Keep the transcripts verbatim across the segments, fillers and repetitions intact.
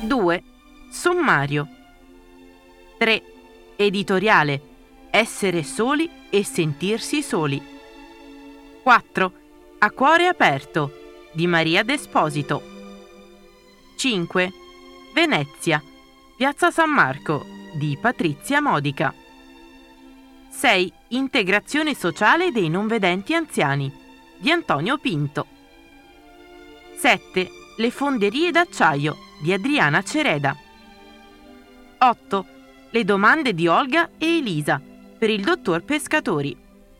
due. Sommario. tre. Editoriale. Essere soli e sentirsi soli. quattro. A cuore aperto di Maria D'Esposito. cinque. Venezia. Piazza San Marco di Patrizia Modica. sei. Integrazione sociale dei non vedenti anziani di Antonio Pinto. sette. Le fonderie d'acciaio di Adriana Cereda. otto. Le domande di Olga e Elisa per il dottor Pescatori.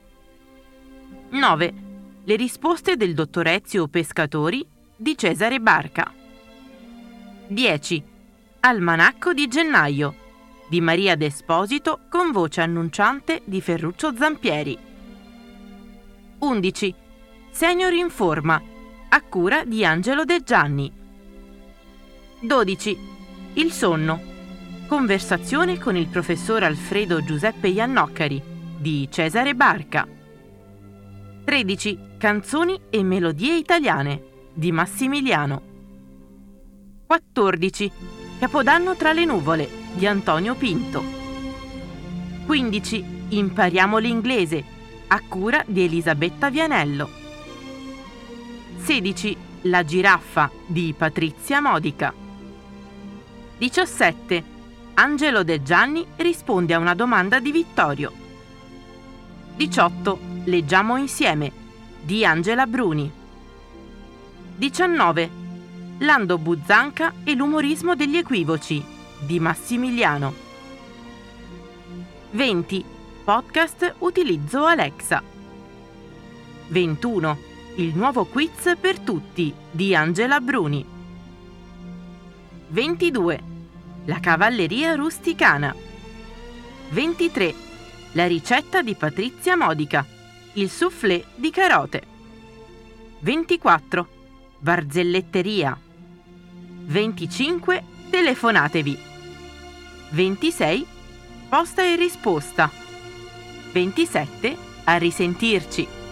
nove. Le risposte del dottor Ezio Pescatori di Cesare Barca. dieci. Almanacco di gennaio di Maria D'Esposito con voce annunciante di Ferruccio Zampieri. undici. Senior in forma a cura di Angelo De Gianni. dodici. Il sonno. Conversazione con il professor Alfredo Giuseppe Iannoccari di Cesare Barca. tredici. Canzoni e melodie italiane di Massimiliano. quattordici. Capodanno tra le nuvole di Antonio Pinto. quindici. Impariamo l'inglese a cura di Elisabetta Vianello. sedici. La giraffa di Patrizia Modica. diciassette. Angelo De Gianni risponde a una domanda di Vittorio. diciotto. Leggiamo insieme di Angela Bruni. diciannove. Lando Buzzanca e l'umorismo degli equivoci di Massimiliano. venti. Podcast utilizzo Alexa. ventuno. Il nuovo quiz per tutti di Angela Bruni. ventidue. La cavalleria rusticana. ventitré. La ricetta di Patrizia Modica. Il soufflé di carote. ventiquattro. Barzelletteria. venticinque. Telefonatevi. ventisei. Posta e risposta. ventisette. A risentirci.